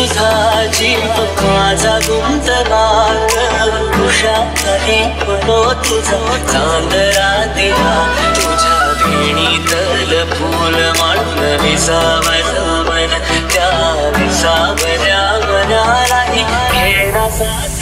तुझा जीव माझा गुंतनात कुशाखाली पडो तुझा चांदरा दिला तुझ्या वेणीतल फूल मांडून विसावलं मन त्या विसावल्या मनालाही घेण्यासाठी